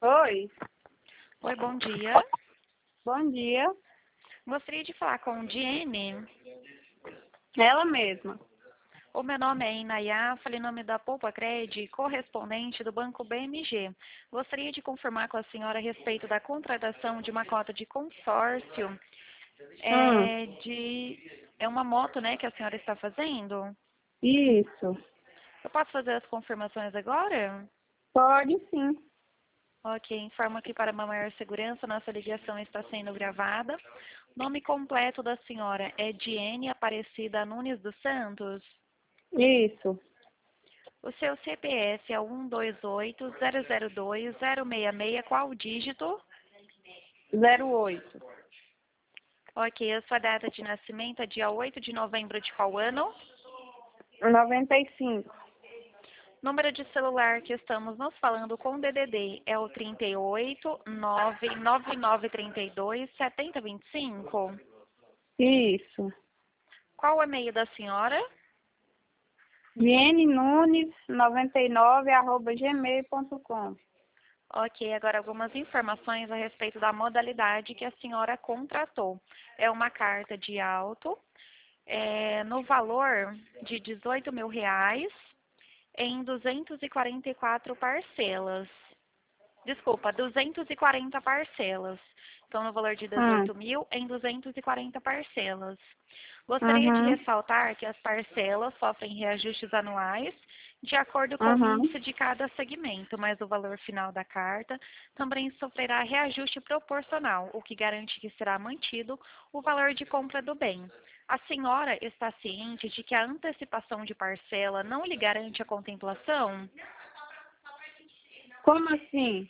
Oi, Oi, bom dia. bom dia. Gostaria de falar com Diene. Ela mesma. O meu nome é Inayá, falei em nome da Poupa Cred, correspondente do Banco BMG. Gostaria de confirmar com a senhora a respeito da contratação de uma cota de consórcio. Hum, É uma moto, né, que a senhora está fazendo? isso. Eu posso fazer as confirmações agora? Pode sim. Ok, informo aqui para uma maior segurança, nossa ligação está sendo gravada. Nome completo da senhora é Diene Aparecida Nunes dos Santos? Isso. O seu CPF é o 128002-066, qual o dígito? 08. Ok, a sua data de nascimento é dia 8 de novembro de qual ano? 95. Número de celular que estamos nos falando com o DDD é o 38999327025. Isso. Qual o e-mail da senhora? Viene Nunes 99@gmail.com. Ok, agora algumas informações a respeito da modalidade que a senhora contratou. É uma carta de auto, no valor de R$ 18.000, em 244 parcelas. Desculpa, 240 parcelas. Então, no valor de Hum, 18.000 em 240 parcelas. Gostaria de uhum, ressaltar que as parcelas sofrem reajustes anuais de acordo com o uhum. índice de cada segmento, mas o valor final da carta também sofrerá reajuste proporcional, o que garante que será mantido o valor de compra do bem. A senhora está ciente de que a antecipação de parcela não lhe garante a contemplação? Como assim?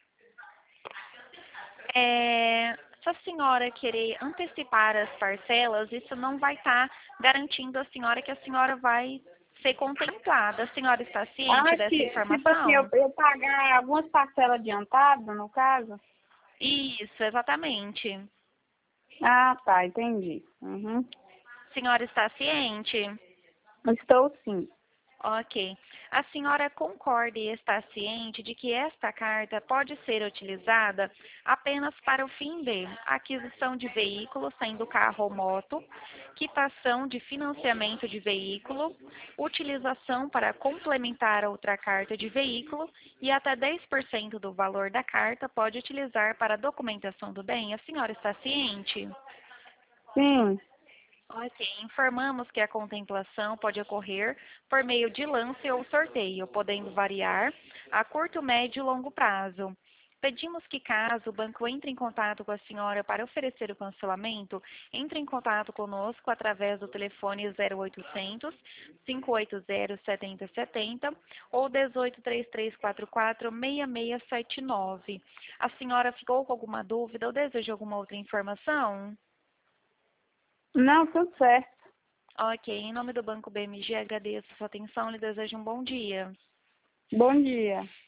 Se a senhora querer antecipar as parcelas, isso não vai estar garantindo a senhora que a senhora vai ser contemplada. A senhora está ciente dessa Que, tipo assim, eu, informação? eu pagar algumas parcelas adiantadas, no caso? Isso, exatamente. Ah, tá, entendi. Uhum. A senhora está ciente? Estou sim. Ok. A senhora concorda e está ciente de que esta carta pode ser utilizada apenas para o fim de aquisição de veículo, sendo carro ou moto, quitação de financiamento de veículo, utilização para complementar a outra carta de veículo e até 10% do valor da carta pode utilizar para a documentação do bem? A senhora está ciente? Sim. Ok, informamos que a contemplação pode ocorrer por meio de lance ou sorteio, podendo variar a curto, médio e longo prazo. Pedimos que, caso o banco entre em contato com a senhora para oferecer o cancelamento, entre em contato conosco através do telefone 0800 580 7070 ou 18 3344 6679. A senhora ficou com alguma dúvida ou deseja alguma outra informação? Não, tudo certo. Ok, em nome do Banco BMG, agradeço a sua atenção e lhe desejo um bom dia. Bom dia.